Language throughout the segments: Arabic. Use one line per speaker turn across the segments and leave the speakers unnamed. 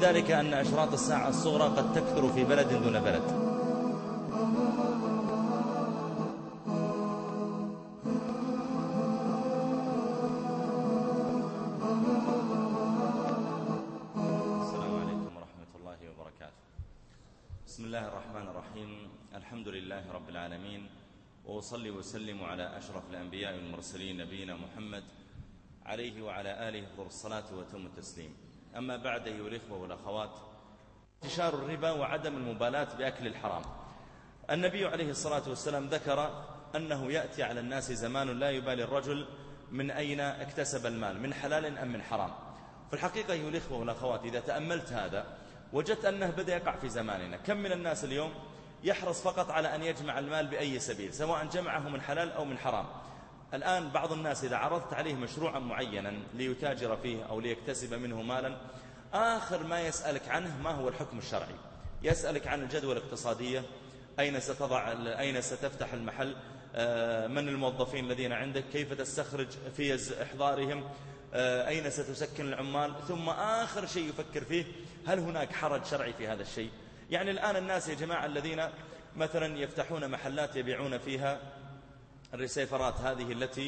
ذلك أن أشراط الساعة الصغرى قد تكثر في بلد دون بلد. بسم الله الرحمن الرحيم. الحمد لله رب العالمين، وأصلي وسلم على أشرف الأنبياء والمرسلين نبينا محمد عليه وعلى آله أفضل الصلاة وتم التسليم. أما بعد، أيها الإخوة والأخوات، انتشار الربا وعدم المبالاة بأكل الحرام. النبي عليه الصلاة والسلام ذكر أنه يأتي على الناس زمان لا يبالي الرجل من أين اكتسب المال، من حلال أم من حرام. في الحقيقة أيها الإخوة والأخوات، إذا تأملت هذا وجدت أنه بدأ يقع في زماننا. كم من الناس اليوم يحرص فقط على أن يجمع المال بأي سبيل، سواء جمعه من حلال أو من حرام. الآن بعض الناس إذا عرضت عليه مشروعا معينا ليتاجر فيه أو ليكتسب منه مالا، آخر ما يسألك عنه ما هو الحكم الشرعي. يسألك عن الجدوى الاقتصادية، أين ستفتح المحل، من الموظفين الذين عندك، كيف تستخرج فيز إحضارهم، أين ستسكن العمال، ثم آخر شيء يفكر فيه هل هناك حرج شرعي في هذا الشيء. يعني الآن الناس يا جماعة الذين مثلا يفتحون محلات يبيعون فيها الريسيفرات هذه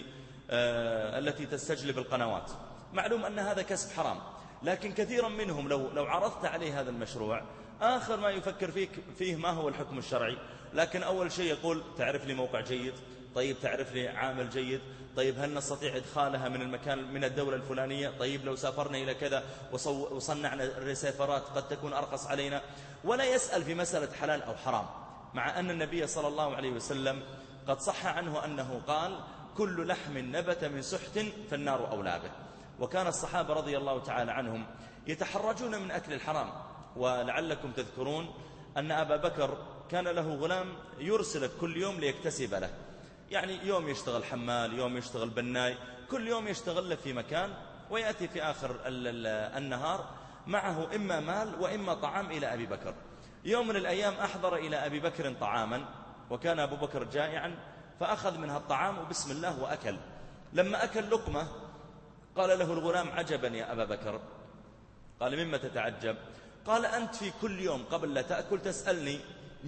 التي تستجلب القنوات، معلوم أن هذا كسب حرام، لكن كثيرا منهم لو عرضت عليه هذا المشروع آخر ما يفكر فيه ما هو الحكم الشرعي. لكن أول شيء يقول تعرف لي موقع جيد، طيب تعرف لي عامل جيد، طيب هل نستطيع إدخالها من المكان من الدولة الفلانية، طيب لو سافرنا إلى كذا وصنعنا الريسيفرات قد تكون أرخص علينا. ولا يسأل في مسألة حلال أو حرام، مع أن النبي صلى الله عليه وسلم قد صح عنه أنه قال كل لحم نبت من سحت فالنار أولى به. وكان الصحابة رضي الله تعالى عنهم يتحرجون من أكل الحرام. ولعلكم تذكرون أن أبا بكر كان له غلام يرسل كل يوم ليكتسب له، يعني يوم يشتغل حمال، يوم يشتغل بناي، كل يوم يشتغل له في مكان، ويأتي في آخر النهار معه إما مال وإما طعام إلى أبي بكر. يوم من الأيام أحضر إلى أبي بكر طعاما، وكان أبو بكر جائعا، فأخذ منها الطعام وبسم الله وأكل. لما أكل لقمة قال له الغلام عجبا يا أبا بكر. قال مما تتعجب؟ قال أنت في كل يوم قبل لا تأكل تسألني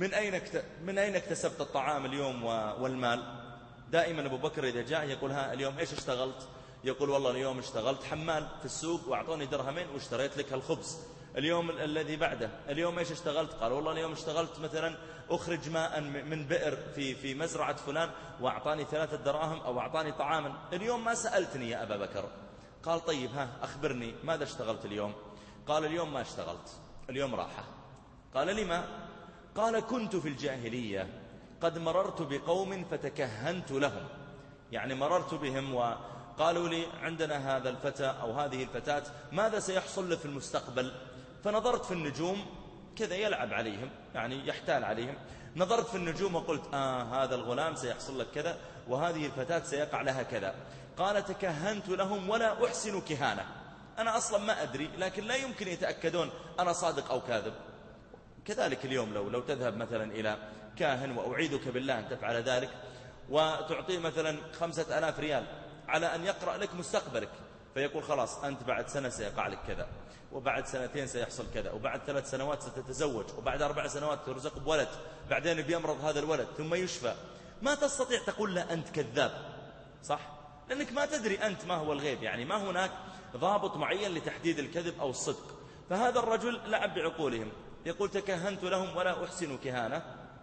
من أين اكتسبت الطعام اليوم والمال. دائما أبو بكر إذا جاء يقول ها اليوم إيش اشتغلت؟ يقول والله اليوم اشتغلت حمال في السوق وأعطوني درهمين واشتريت لك الخبز. اليوم الذي بعده اليوم إيش اشتغلت؟ قال والله اليوم اشتغلت مثلا أخرج ماء من بئر في مزرعة فلان وأعطاني 3 دراهم أو أعطاني طعاما. اليوم ما سألتني يا أبا بكر. قال طيب ها أخبرني ماذا اشتغلت اليوم؟ قال اليوم ما اشتغلت، اليوم راحة. قال لما؟ قال كنت في الجاهلية قد مررت بقوم فتكهنت لهم، يعني مررت بهم وقالوا لي عندنا هذا الفتى أو هذه الفتاة ماذا سيحصل له في المستقبل، فنظرت في النجوم كذا يلعب عليهم، يعني يحتال عليهم. نظرت في النجوم وقلت هذا الغلام سيحصل لك كذا وهذه الفتاة سيقع لها كذا. قال تكهنت لهم ولا أحسن كهانة، أنا أصلا ما أدري، لكن لا يمكن يتأكدون أنا صادق أو كاذب. كذلك اليوم لو تذهب مثلا إلى كاهن، وأعيذك بالله أن تفعل ذلك، وتعطيه مثلا 5000 ريال على أن يقرأ لك مستقبلك، فيقول خلاص أنت بعد سنة سيقع لك كذا، وبعد 2 سيحصل كذا، وبعد 3 سنوات ستتزوج، وبعد 4 سنوات ترزق بولد، بعدين بيمرض هذا الولد ثم يشفى. ما تستطيع تقول له أنت كذاب، صح؟ لأنك ما تدري أنت ما هو الغيب، يعني ما هناك ضابط معين لتحديد الكذب أو الصدق. فهذا الرجل لعب بعقولهم، يقول تكهنت لهم ولا أحسن كهانة.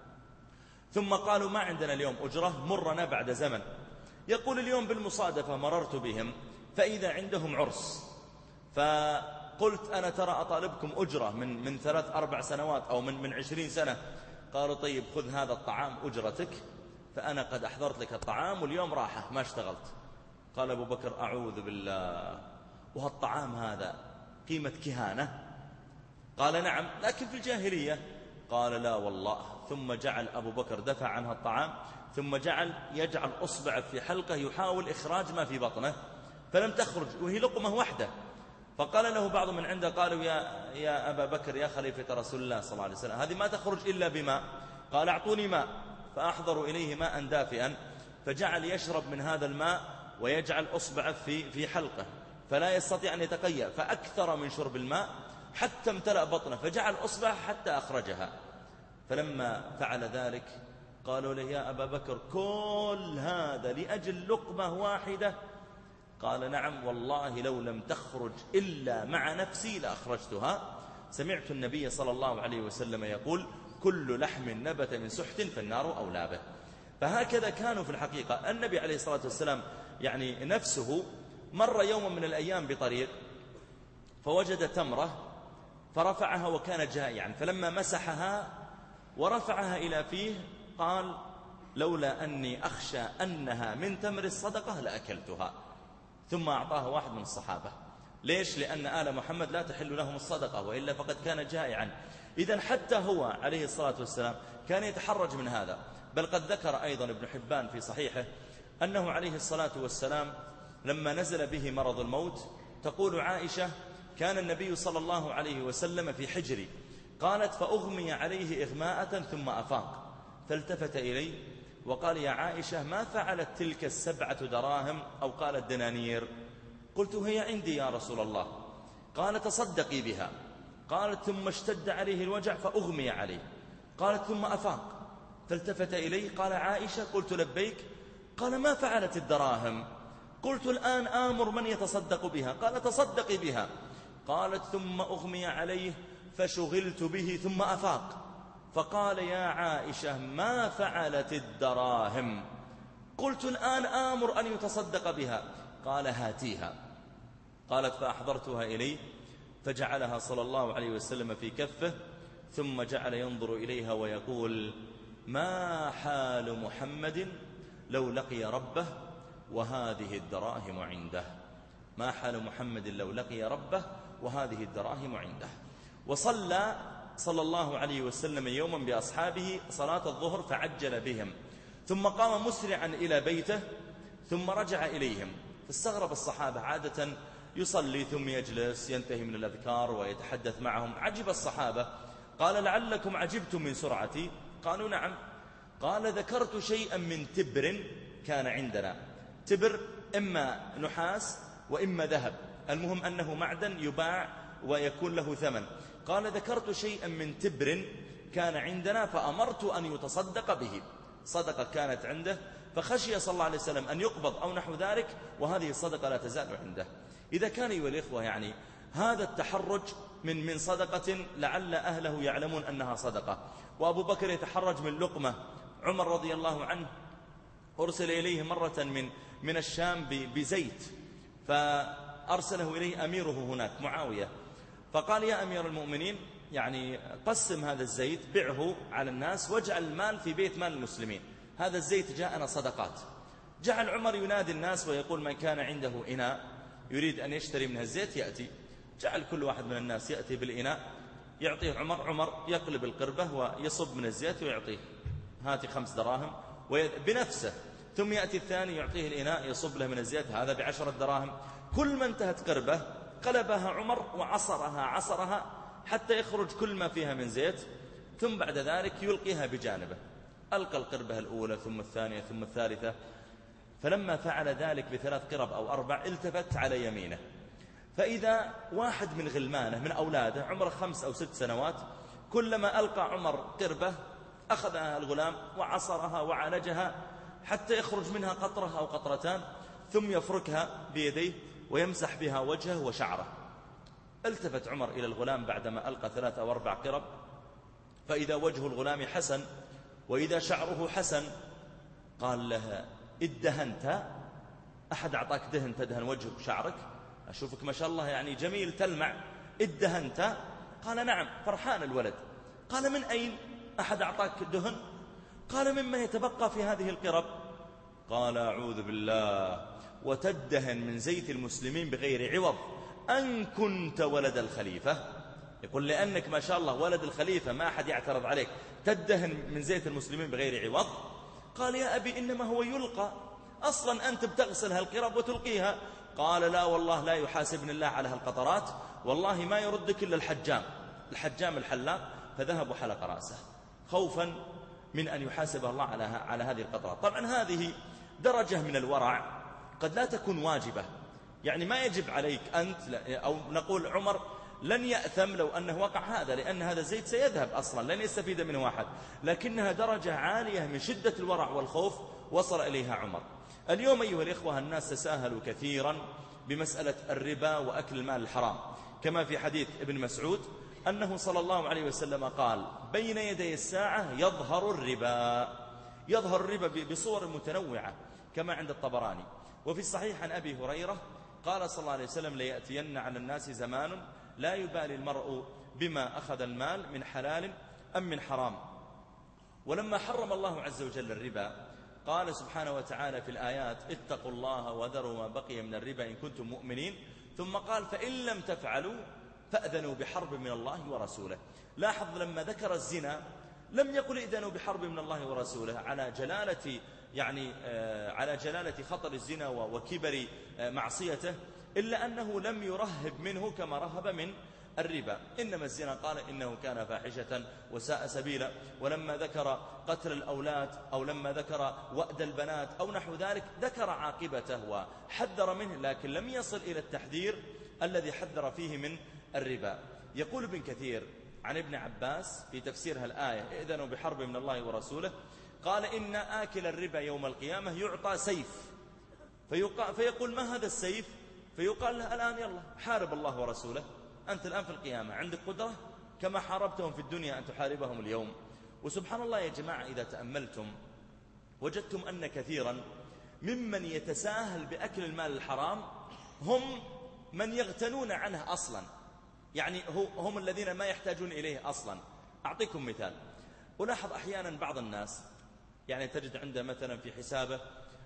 ثم قالوا ما عندنا اليوم أجرة، مرنا بعد زمن. يقول اليوم بالمصادفة مررت بهم فإذا عندهم عرس، فقلت أنا ترى أطالبكم أجرة من 3-4 سنوات أو من 20 سنة. قالوا طيب خذ هذا الطعام أجرتك، فأنا قد أحضرت لك الطعام واليوم راحة ما اشتغلت. قال أبو بكر أعوذ بالله، وهالطعام هذا قيمة كهانة؟ قال نعم لكن في الجاهلية. قال لا والله. ثم جعل أبو بكر دفع عنها الطعام، ثم يجعل أصبع في حلقه يحاول إخراج ما في بطنه، فلم تخرج وهي لقمة واحدة. فقال له بعض من عنده قالوا يا أبا بكر يا خليفة رسول الله صلى الله عليه وسلم هذه ما تخرج إلا بماء. قال أعطوني ماء، فأحضروا إليه ماء دافئا، فجعل يشرب من هذا الماء ويجعل أصبعه في حلقه فلا يستطيع أن يتقيأ، فأكثر من شرب الماء حتى امتلأ بطنه، فجعل أصبع حتى أخرجها. فلما فعل ذلك قالوا له: يا أبا بكر، كل هذا لأجل لقمة واحدة؟ قال: نعم والله لو لم تخرج إلا مع نفسي لأخرجتها. سمعت النبي صلى الله عليه وسلم يقول: كل لحم نبت من سحت فالنار أولى به. فهكذا كانوا في الحقيقة. النبي عليه الصلاة والسلام يعني نفسه مر يوم من الأيام بطريق فوجد تمرة فرفعها وكان جائعا، فلما مسحها ورفعها إلى فيه قال: لولا أني أخشى أنها من تمر الصدقة لأكلتها. ثم أعطاها واحد من الصحابة. ليش؟ لأن آل محمد لا تحل لهم الصدقة، وإلا فقد كان جائعا. إذن حتى هو عليه الصلاة والسلام كان يتحرج من هذا. بل قد ذكر أيضا ابن حبان في صحيحه أنه عليه الصلاة والسلام لما نزل به مرض الموت، تقول عائشة: كان النبي صلى الله عليه وسلم في حجري، قالت: فأغمي عليه إغماءة ثم أفاق، فالتفت إلي وقال: يا عائشة، ما فعلت تلك 7 دراهم أو قالت دنانير؟ قلت: هي عندي يا رسول الله. قال: تصدقي بها. قالت: ثم اشتد عليه الوجع فأغمي عليه. قالت: ثم أفاق، فالتفت إلي قال: عائشة. قلت: لبيك. قال: ما فعلت الدراهم؟ قلت: الآن آمر من يتصدق بها. قال: تصدقي بها. قالت: ثم أغمي عليه فشغلت به ثم أفاق، فقال: يا عائشة، ما فعلت الدراهم؟ قلت: الآن آمر أن يتصدق بها. قال: هاتيها. قالت: فأحضرتها إليه فجعلها صلى الله عليه وسلم في كفه، ثم جعل ينظر إليها ويقول: ما حال محمد لو لقي ربه وهذه الدراهم عنده؟ ما حال محمد لو لقي ربه وهذه الدراهم عنده. وصلى صلى الله عليه وسلم يوما بأصحابه صلاة الظهر فعجل بهم، ثم قام مسرعا إلى بيته ثم رجع إليهم. فاستغرب الصحابة، عادة يصلي ثم يجلس ينتهي من الأذكار ويتحدث معهم. عجب الصحابة. قال: لعلكم عجبتم من سرعتي؟ قالوا: نعم. قال: ذكرت شيئا من تبر كان عندنا. تبر إما نحاس وإما ذهب، المهم أنه معدن يباع ويكون له ثمن. قال: ذكرت شيئا من تبر كان عندنا فأمرت أن يتصدق به. صدقة كانت عنده فخشي صلى الله عليه وسلم أن يقبض أو نحو ذلك، وهذه الصدقة لا تزال عنده. إذا كان أيها الإخوة يعني هذا التحرج من صدقة لعل أهله يعلمون أنها صدقة. وأبو بكر يتحرج من لقمة. عمر رضي الله عنه أرسل إليه مرة من الشام بزيت، فأرسله إليه أميره هناك معاوية، فقال: يا أمير المؤمنين، يعني قسم هذا الزيت، بيعه على الناس واجعل المال في بيت مال المسلمين، هذا الزيت جاءنا صدقات. جعل عمر ينادي الناس ويقول: من كان عنده إناء يريد أن يشتري منها الزيت يأتي. جعل كل واحد من الناس يأتي بالإناء، يعطيه عمر يقلب القربة ويصب من الزيت ويعطيه: هاتي 5 دراهم بنفسه. ثم يأتي الثاني يعطيه الإناء يصب له من الزيت، هذا ب10 دراهم. كل ما انتهت قربة قلبها عمر وعصرها حتى يخرج كل ما فيها من زيت، ثم بعد ذلك يلقيها بجانبه. ألقى القربة الأولى ثم الثانية ثم الثالثة. فلما فعل ذلك ب3 قرب أو 4 التفت على يمينه، فإذا واحد من غلمانه من أولاده عمره 5 أو 6 سنوات، كلما ألقى عمر قربة أخذها الغلام وعصرها وعالجها حتى يخرج منها قطرة أو قطرتان، ثم يفركها بيديه ويمسح بها وجهه وشعره. التفت عمر إلى الغلام بعدما ألقى 3 أو 4 قرب، فإذا وجه الغلام حسن وإذا شعره حسن. قال له: ادهنت؟ أحد أعطاك دهن تدهن وجهك وشعرك؟ أشوفك ما شاء الله يعني جميل تلمع، ادهنت؟ قال: نعم. فرحان الولد. قال: من أين؟ أحد أعطاك دهن؟ قال: مما يتبقى في هذه القرب. قال: أعوذ بالله، وتدهن من زيت المسلمين بغير عوض، أن كنت ولد الخليفة؟ يقول: لأنك ما شاء الله ولد الخليفة ما أحد يعترض عليك، تدهن من زيت المسلمين بغير عوض؟ قال: يا أبي، إنما هو يلقى، أصلا أنت بتغسل هالقرب وتلقيها. قال: لا والله، لا يحاسبني الله على هالقطرات، والله ما يردك إلا الحجام الحلاق. فذهب وحلق رأسه خوفا من أن يحاسب الله على هذه القطرات. طبعا هذه درجة من الورع قد لا تكون واجبة، يعني ما يجب عليك أنت، أو نقول عمر لن يأثم لو أنه وقع هذا، لأن هذا الزيت سيذهب أصلا، لن يستفيد منه أحد، لكنها درجة عالية من شدة الورع والخوف وصل إليها عمر. اليوم أيها الإخوة الناس تساهلوا كثيرا بمسألة الربا وأكل المال الحرام، كما في حديث ابن مسعود أنه صلى الله عليه وسلم قال: بين يدي الساعة يظهر الربا بصور متنوعة كما عند الطبراني. وفي الصحيح عن أبي هريرة قال صلى الله عليه وسلم: ليأتين على الناس زمان لا يبالي المرء بما أخذ المال من حلال أم من حرام. ولما حرم الله عز وجل الربا قال سبحانه وتعالى في الآيات: اتقوا الله وذروا ما بقي من الربا إن كنتم مؤمنين، ثم قال: فإن لم تفعلوا فأذنوا بحرب من الله ورسوله. لاحظ لما ذكر الزنا لم يقل إذنوا بحرب من الله ورسوله على جلالة خطر الزنا وكبر معصيته، إلا أنه لم يرهب منه كما رهب من الربا. إنما الزنا قال إنه كان فاحشة وساء سبيلا. ولما ذكر قتل الأولاد أو لما ذكر وأد البنات أو نحو ذلك ذكر عاقبته وحذر منه، لكن لم يصل إلى التحذير الذي حذر فيه من الربا. يقول ابن كثير عن ابن عباس في تفسيرها الآية: ائذنوا بحرب من الله ورسوله، قال: إن آكل الربا يوم القيامة يعطى سيف، فيقول: ما هذا السيف؟ فيقال له: الآن يلا حارب الله ورسوله، أنت الآن في القيامة عندك قدرة كما حاربتهم في الدنيا أن تحاربهم اليوم. وسبحان الله يا جماعة، إذا تأملتم وجدتم أن كثيرا ممن يتساهل بأكل المال الحرام هم من يغتنون عنه أصلا، يعني هم الذين ما يحتاجون إليه أصلا. أعطيكم مثال. ألاحظ أحيانا بعض الناس يعني تجد عنده مثلا في حسابه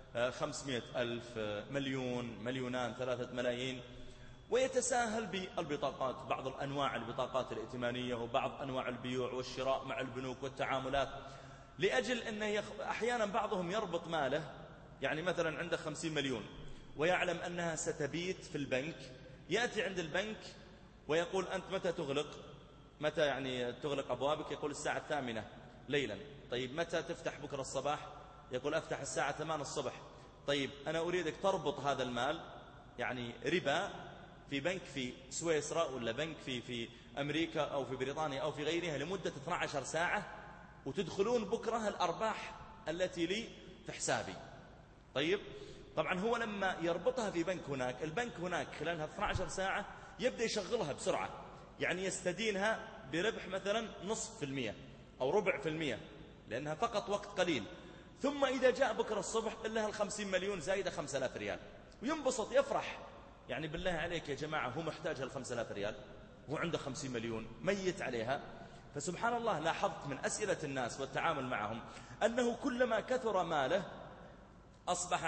500,000 مليون مليونان 3 ملايين، ويتساهل بالبطاقات، بعض أنواع البطاقات الائتمانية وبعض أنواع البيوع والشراء مع البنوك والتعاملات، لأجل أنه أحيانا بعضهم يربط ماله، يعني مثلا عنده 50 مليون ويعلم أنها ستبيت في البنك، يأتي عند البنك ويقول: أنت متى تغلق؟ متى يعني تغلق أبوابك؟ يقول: الساعة 8 ليلا. طيب متى تفتح بكرة الصباح؟ يقول: أفتح الساعة 8 الصبح. طيب أنا أريدك تربط هذا المال، يعني ربا، في بنك في سويسرا ولا بنك في أمريكا أو في بريطانيا أو في غيرها لمدة 12 ساعة، وتدخلون بكرة الأرباح التي لي في حسابي. طيب طبعا هو لما يربطها في بنك هناك، البنك هناك خلالها 12 ساعة يبدأ يشغلها بسرعة، يعني يستدينها بربح مثلا 0.5% أو 0.25%، لأنها فقط وقت قليل. ثم إذا جاء بكرة الصبح لها 50 مليون زايدة 5,000 ريال، وينبسط يفرح. يعني بالله عليك يا جماعة، هو محتاج 5,000 ريال، هو عنده 50 مليون ميت عليها. فسبحان الله لاحظت من أسئلة الناس والتعامل معهم أنه كلما كثر ماله أصبح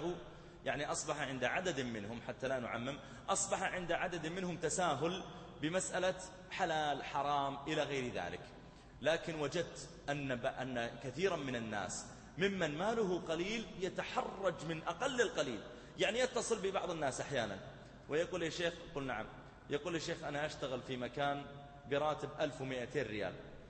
عند عدد منهم، حتى لا نعمم، أصبح عند عدد منهم تساهل بمسألة حلال حرام إلى غير ذلك. لكن وجدت أن كثيرا من الناس ممن ماله قليل يتحرج من أقل القليل، يعني يتصل ببعض الناس أحيانا ويقول: يا شيخ، قل نعم، يقول: يا شيخ أنا أشتغل في مكان براتب 1200 ريال،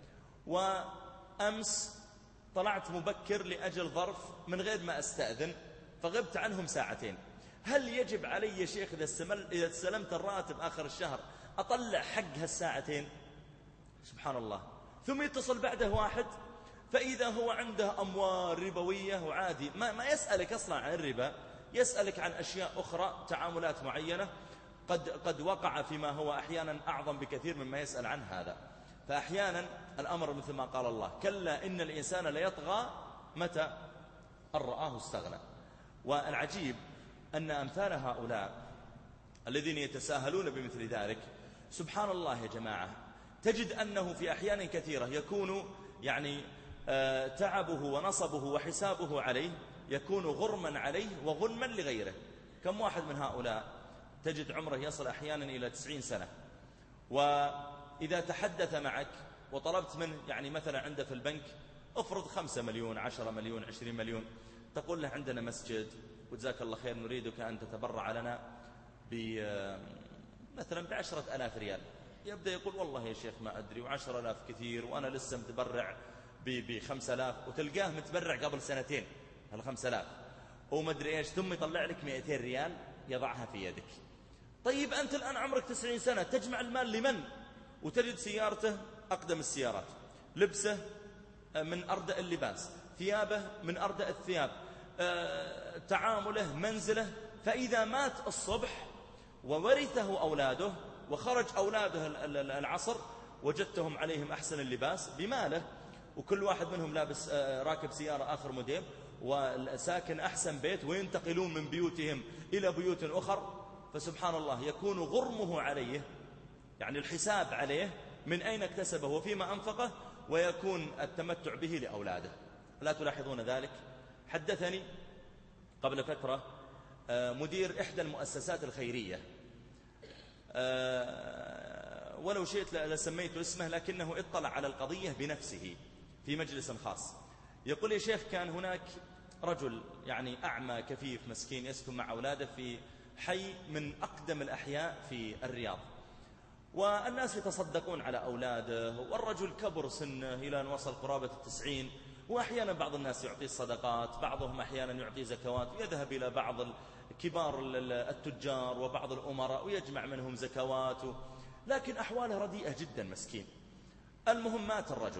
وأمس طلعت مبكر لأجل ظرف من غير ما أستأذن، فغبت عنهم 2 ساعة. هل يجب علي يا شيخ إذا استلمت الراتب آخر الشهر أطلع حق 2 ساعة؟ سبحان الله. ثم يتصل بعده واحد فإذا هو عنده أموال ربوية وعادي، ما يسألك أصلا عن الربا، يسألك عن أشياء أخرى، تعاملات معينة قد وقع فيما هو أحيانا أعظم بكثير مما يسأل عن هذا. فأحيانا الأمر مثل ما قال الله: كلا إن الإنسان ليطغى متى أن رآه استغنى. والعجيب أن أمثال هؤلاء الذين يتساهلون بمثل ذلك، سبحان الله يا جماعة، تجد أنه في أحيان كثيرة يكون تعبه ونصبه وحسابه عليه يكون غرما عليه وغنما لغيره. كم واحد من هؤلاء تجد عمره يصل أحيانا إلى 90 سنة، وإذا تحدث معك وطلبت منه مثلا عنده في البنك افرض 5 مليون 10 مليون 20 مليون، تقول له: عندنا مسجد وجزاك الله خير نريدك أن تتبرع لنا مثلا ب10,000 ريال. يبدأ يقول: والله يا شيخ ما أدري، و10,000 كثير، وأنا لسه متبرع ب5,000، وتلقاه متبرع قبل 2 سنين 5,000 وما أدري إيش، ثم يطلع لك 200 ريال يضعها في يدك. طيب أنت الآن عمرك 90 سنة تجمع المال لمن؟ وتجد سيارته أقدم السيارات، لبسه من أردأ اللباس، ثيابه من أردأ الثياب، تعامله، منزله. فإذا مات الصبح وورثه أولاده وخرج أولاده العصر وجدتهم عليهم أحسن اللباس بماله، وكل واحد منهم لابس راكب سيارة آخر موديل وساكن أحسن بيت، وينتقلون من بيوتهم إلى بيوت أخر. فسبحان الله يكون غرمه عليه، يعني الحساب عليه من أين اكتسبه وفيما أنفقه، ويكون التمتع به لأولاده. لا تلاحظون ذلك؟ حدثني قبل فترة مدير إحدى المؤسسات الخيرية، ولو شئت لسميت اسمه، لكنه اطلع على القضية بنفسه في مجلس خاص. يقول يا شيخ كان هناك رجل يعني أعمى كفيف مسكين يسكن مع أولاده في حي من أقدم الأحياء في الرياض، والناس يتصدقون على أولاده، والرجل كبر سنه إلى أن وصل قرابة 90، وأحيانا بعض الناس يعطي الصدقات، بعضهم أحيانا يعطي زكوات، ويذهب إلى بعض كبار التجار وبعض الأمراء ويجمع منهم زكوات، لكن أحواله رديئة جدا مسكين. المهم مات الرجل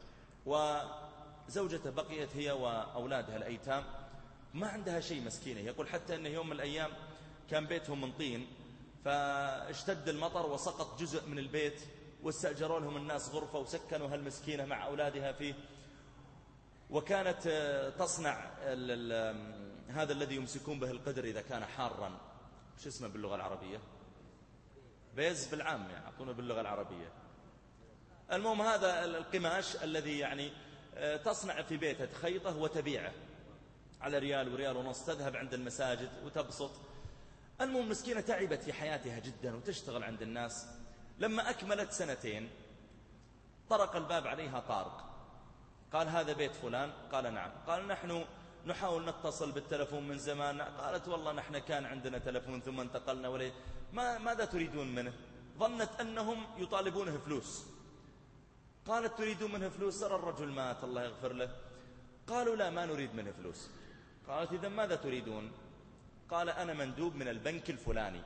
وزوجته بقيت هي وأولادها الأيتام، ما عندها شيء مسكينة. يقول حتى أنه يوم من الأيام كان بيتهم من طين، فاشتد المطر وسقط جزء من البيت، واستأجروا لهم الناس غرفة وسكنوا هالمسكينة مع أولادها فيه. وكانت تصنع هذا الذي يمسكون به القدر إذا كان حارا، شو اسمه باللغة العربية؟ بيز بالعام يعطونه باللغة العربية. المهم هذا القماش الذي يعني تصنع في بيتها، تخيطه وتبيعه على ريال وريال ونص، تذهب عند المساجد وتبسط. المهم مسكينة تعبت في حياتها جدا وتشتغل عند الناس. لما أكملت 2 طرق الباب عليها طارق، قال هذا بيت فلان؟ قال نعم. قال نحن نحاول نتصل بالتلفون من زمان. قالت والله نحن كان عندنا تلفون ثم انتقلنا وليه. ماذا تريدون منه؟ ظنت أنهم يطالبونه فلوس. قالت تريدون منه فلوس؟ ترى الرجل مات الله يغفر له. قالوا لا ما نريد منه فلوس. قالت إذن ماذا تريدون؟ قال أنا مندوب من البنك الفلاني،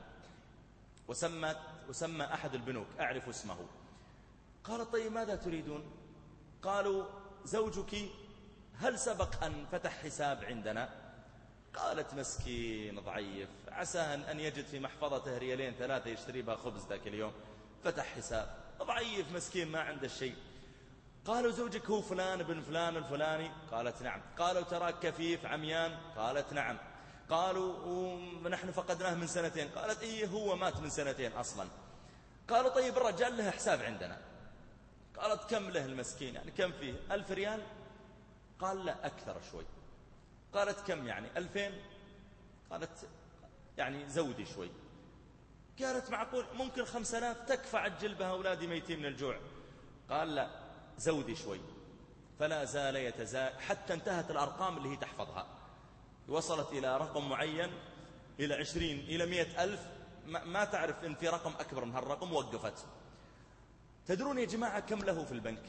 وسمى أحد البنوك أعرف اسمه. قال طيب ماذا تريدون؟ قالوا زوجك هل سبق أن فتح حساب عندنا؟ قالت مسكين ضعيف، عسى أن يجد في محفظته 2-3 يشتري بها خبز ذاك اليوم. فتح حساب، ضعيف مسكين ما عنده شيء. قالوا زوجك هو فلان بن فلان الفلاني؟ قالت نعم. قالوا تراك كفيف عميان؟ قالت نعم. قالوا ونحن فقدناه من 2 قالت إيه هو مات من 2 أصلا. قالوا طيب الرجال له حساب عندنا. قالت كم له المسكين؟ يعني كم فيه 1000 ريال؟ قال لا أكثر شوي. قالت كم يعني 2000؟ قالت يعني زودي شوي. قالت معقول ممكن 5000 تكفى عجل بها أولادي ميتين من الجوع. قال لا زودي شوي. فلا زال يتزايد حتى انتهت الأرقام اللي هي تحفظها، وصلت إلى رقم معين، إلى 20 إلى 100 ألف، ما تعرف إن في رقم أكبر من هالرقم، وقفت. تدرون يا جماعة كم له في البنك؟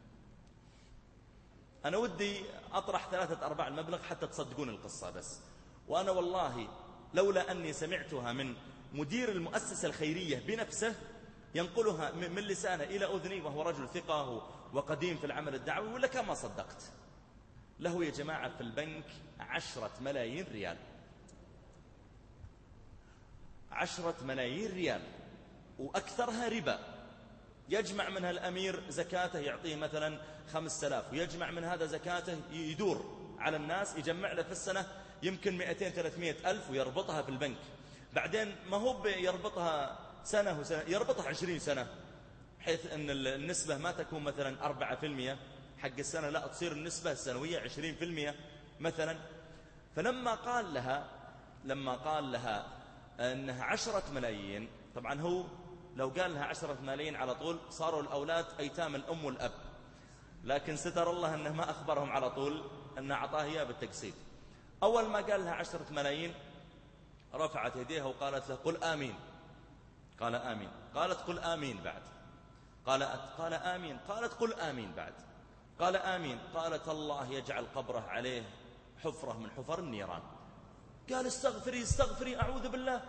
أنا ودي أطرح 3/4 المبلغ حتى تصدقون القصة بس. وأنا والله لولا أني سمعتها من مدير المؤسسة الخيرية بنفسه ينقلها من لسانه إلى أذني، وهو رجل ثقة وقديم في العمل الدعوي، ولا كما صدقت. له يا جماعة في البنك 10 ملايين ريال، 10 ملايين ريال، وأكثرها ربا. يجمع منها الأمير زكاته يعطيه مثلا 5000، ويجمع من هذا زكاته يدور على الناس، يجمع له في السنة يمكن 200-300 ألف، ويربطها في البنك. بعدين ما هو يربطها سنة وسنة، يربطها 20 سنة، بحيث أن النسبة ما تكون مثلا 4% حق السنة، لا تصير النسبة السنوية 20% مثلا. فلما قال لها أنها 10 ملايين، طبعا هو لو قال لها 10 ملايين على طول صاروا الأولاد أيتام الأم والأب، لكن ستر الله أنه ما أخبرهم على طول أنه أعطاه إياه بالتقسيط. أول ما قال لها 10 ملايين رفعت يديها وقالت له قل آمين. قال آمين. قالت قل آمين بعد. قال آمين. قالت قل آمين بعد. قال آمين. قالت الله يجعل قبره عليه حفرة من حفر النيران. قال استغفري استغفري أعوذ بالله.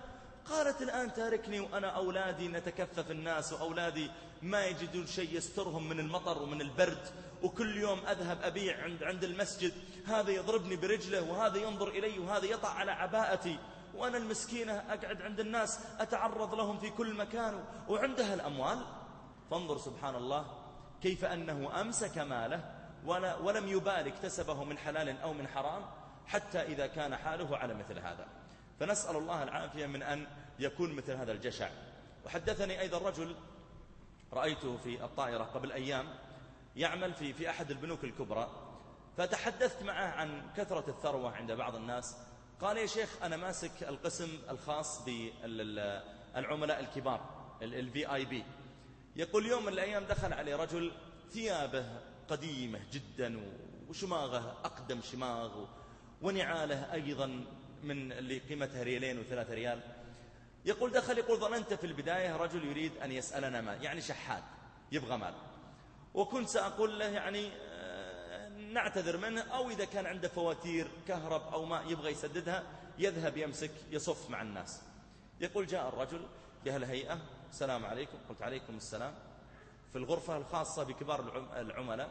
قالت الآن تاركني وأنا أولادي نتكفف الناس، وأولادي ما يجدون شيء يسترهم من المطر ومن البرد، وكل يوم أذهب أبيع عند المسجد، هذا يضربني برجله وهذا ينظر إلي وهذا يطع على عباءتي، وأنا المسكينة أقعد عند الناس أتعرض لهم في كل مكان، وعندها الأموال. فانظر سبحان الله كيف أنه أمسك ماله ولم يبالي اكتسبه من حلال أو من حرام، حتى إذا كان حاله على مثل هذا. فنسأل الله العافية من أن يكون مثل هذا الجشع. وحدثني أيضا رجل رأيته في الطائرة قبل أيام يعمل في أحد البنوك الكبرى، فتحدثت معه عن كثرة الثروة عند بعض الناس. قال: يا شيخ أنا ماسك القسم الخاص بالعملاء الكبار الVIP. يقول يوم من الأيام دخل عليه رجل ثيابه قديمة جدا وشماغه أقدم شماغ ونعاله أيضا من اللي قيمتها 2 و3 ريال. يقول دخل يقول ظننت في البداية رجل يريد أن يسألنا مال، يعني شحات يبغى مال، وكنت سأقول له يعني نعتذر منه، أو إذا كان عنده فواتير كهرب أو ما يبغى يسددها يذهب يمسك يصف مع الناس. يقول جاء الرجل يا الهيئة السلام عليكم. قلت عليكم السلام. في الغرفة الخاصة بكبار العملاء،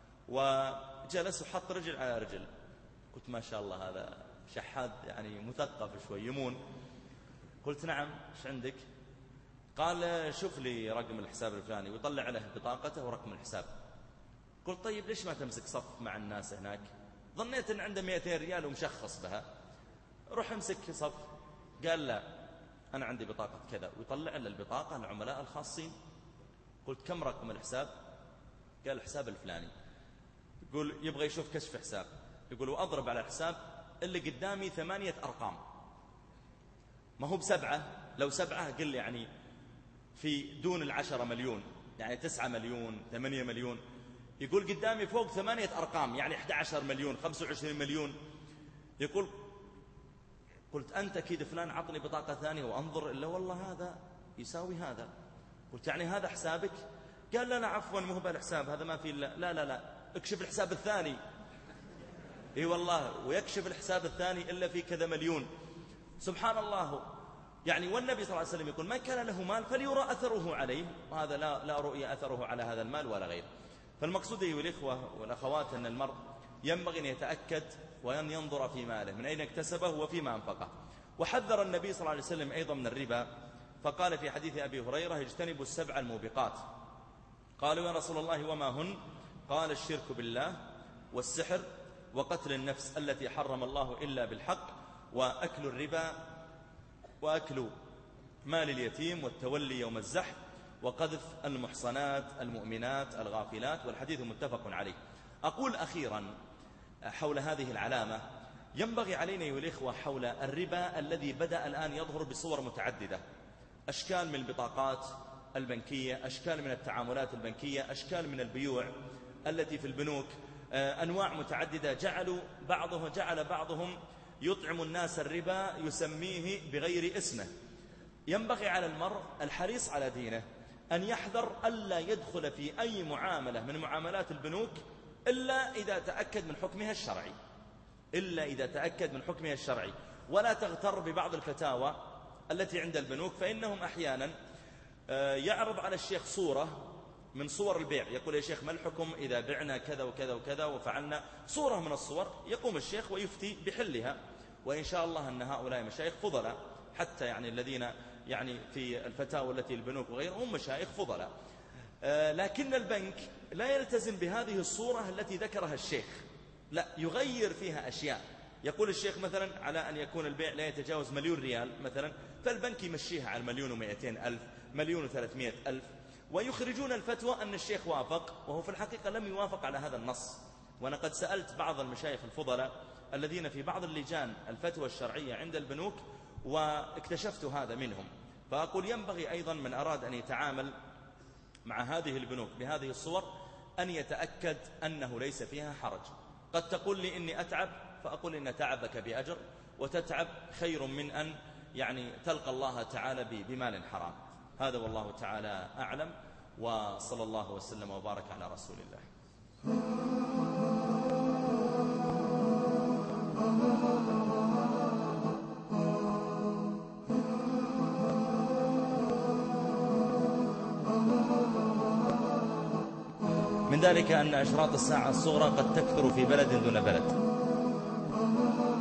وجلس وحط رجل على رجل. قلت ما شاء الله هذا شحاد يعني مثقف شوي يمون. قلت نعم ايش عندك؟ قال شوف لي رقم الحساب الفلاني، ويطلع له بطاقته ورقم الحساب. قلت طيب ليش ما تمسك صف مع الناس هناك؟ ظنيت ان عنده 200 ريال ومشخص بها، روح امسك صف. قال لا انا عندي بطاقة كذا، ويطلع له البطاقة العملاء الخاصين. قلت كم رقم الحساب؟ قال الحساب الفلاني. يقول يبغى يشوف كشف حساب. يقول وأضرب على الحساب اللي قدامي 8 أرقام، ما هو ب7، لو 7 قل يعني في دون 10 مليون، يعني 9 مليون 8 مليون. يقول قدامي فوق 8 أرقام، يعني 11 مليون 25 مليون. يقول قلت أنت أكيد فلان عطني بطاقة ثانية وأنظر إلا والله هذا يساوي هذا. قلت يعني هذا حسابك؟ قال لا عفوا مو بالحساب هذا ما في لا اكشف الحساب الثاني. اي والله ويكشف الحساب الثاني إلا في كذا مليون. سبحان الله. يعني والنبي صلى الله عليه وسلم يقول من كان له مال فليرى أثره عليه، وهذا لا رؤية أثره على هذا المال ولا غيره. فالمقصود أيها الإخوة والأخوات أن المرء ينبغي أن يتأكد وأن ينظر في ماله من أين اكتسبه وفيما أنفقه. وحذر النبي صلى الله عليه وسلم أيضا من الربا، فقال في حديث أبي هريرة اجتنبوا 7 الموبقات. قالوا يا رسول الله وما هن؟ قال الشرك بالله والسحر وقتل النفس التي حرم الله إلا بالحق وأكل الربا وأكل مال اليتيم والتولي يوم الزحف وقذف المحصنات المؤمنات الغافلات. والحديث متفق عليه. أقول أخيرا حول هذه العلامة ينبغي علينا أيها الإخوة حول الربا الذي بدأ الآن يظهر بصور متعددة، أشكال من البطاقات البنكية، أشكال من التعاملات البنكية، أشكال من البيوع التي في البنوك، أنواع متعددة. جعل بعضهم يطعم الناس الربا يسميه بغير اسمه. ينبغي على المرء الحريص على دينه أن يحذر ألا يدخل في أي معاملة من معاملات البنوك إلا إذا تأكد من حكمها الشرعي، ولا تغتر ببعض الفتاوى التي عند البنوك، فإنهم أحيانا يعرض على الشيخ صورة من صور البيع، يقول يا شيخ ما الحكم إذا بعنا كذا وكذا وكذا وفعلنا صورة من الصور، يقوم الشيخ ويفتي بحلها. وإن شاء الله أن هؤلاء مشايخ فضلاء، حتى يعني الذين يعني في الفتاوى التي البنوك وغيرهم مشايخ فضلاء، لكن البنك لا يلتزم بهذه الصورة التي ذكرها الشيخ، لا يغير فيها أشياء. يقول الشيخ مثلا على أن يكون البيع لا يتجاوز 1,000,000 ريال مثلا، فالبنك يمشيها على 1,200,000 1,300,000، ويخرجون الفتوى أن الشيخ وافق، وهو في الحقيقة لم يوافق على هذا النص. وأنا قد سألت بعض المشايخ الفضلاء الذين في بعض اللجان الفتوى الشرعية عند البنوك واكتشفت هذا منهم. فأقول ينبغي أيضا من أراد أن يتعامل مع هذه البنوك بهذه الصور أن يتأكد أنه ليس فيها حرج. قد تقول لي إني أتعب، فأقول إن تعبك بأجر، وتتعب خير من أن يعني تلقى الله تعالى بمال حرام. هذا والله تعالى أعلم، وصلى الله وسلم وبارك على رسول الله. ذلك أن أشراط الساعة الصغرى قد تكثر في بلد دون بلد،